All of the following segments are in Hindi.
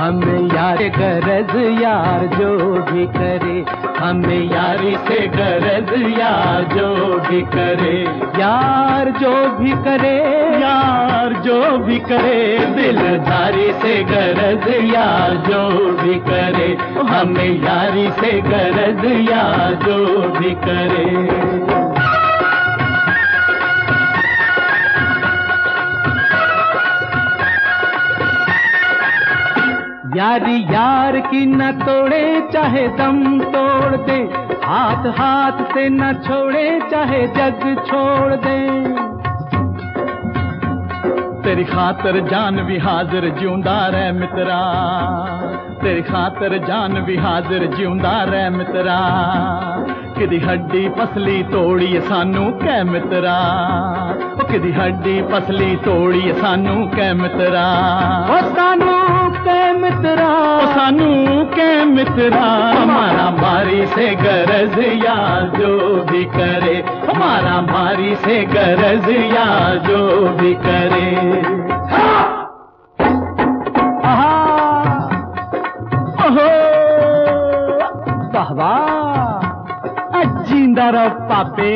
हमें यार गरज यार जो भी करे, हमें यारी से गरज यार जो भी करे, यार जो भी करे, यार जो भी करे, दिलदारी से गरज यार जो भी करे, हमें यारी से गरज यार जो भी करे। यारी यार की न तोड़े चाहे दम तोड़ दे, हाथ हाथ से न छोड़े चाहे जग छोड़ दे। तेरी खातर जान भी हाजिर जिਉਂਦਾ ਰਹਿ मित्रा, तेरी खातर जान भी हाजिर जिਉਂਦਾ ਰਹਿ मित्रा, किदी हड्डी पसली तोड़ी सानू कह मित्रा, किदी हड्डी पसली तोड़ी सानू कह मित्रा, सानू कह मित्रा, सानू कह मित्रा। हमारा मारी से गरज यार जो भी करे, हमारा मारी से गरज यार जो भी करे। ओहो वाह वाह, जिंदा रहो पापे।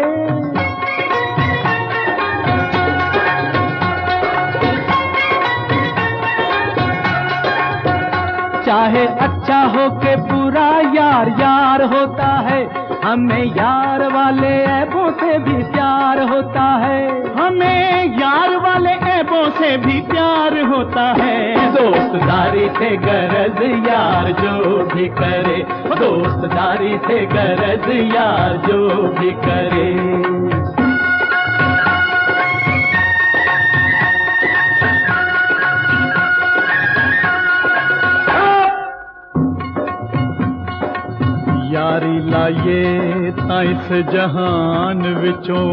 चाहे अच्छा हो के बुरा यार यार होता है, हमें यार वाले ऐबों से भी प्यार होता है, हमें यार वाले ऐबों से भी प्यार होता है। दोस्तदारी से गरज यार जो भी करे, दोस्तदारी से गरज यार जो भी करे। यारी लाइए तां इस जहान विचों,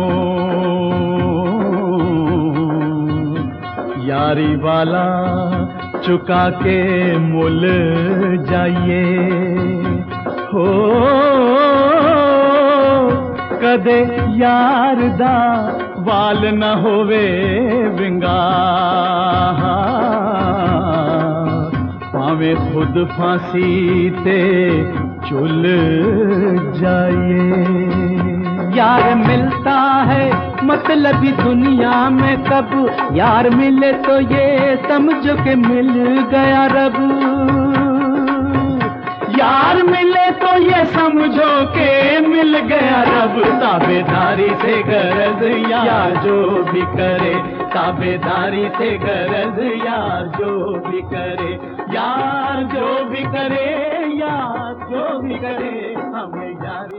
यारी वाला चुका के मुल जाइए हो, कदे यार दा वाल न होवे विंगा, भावे खुद फांसी ते चुल जाइए। यार मिलता है मतलबी दुनिया में कब, यार मिले तो ये समझो के मिल गया रब, यार मिले तो ये समझो के मिल गया रब। ताबेदारी से गरज यार जो भी करे, ताबेदारी से गरज यार जो भी करे, यार जो भी करे, यार जो भी करे, हमें यार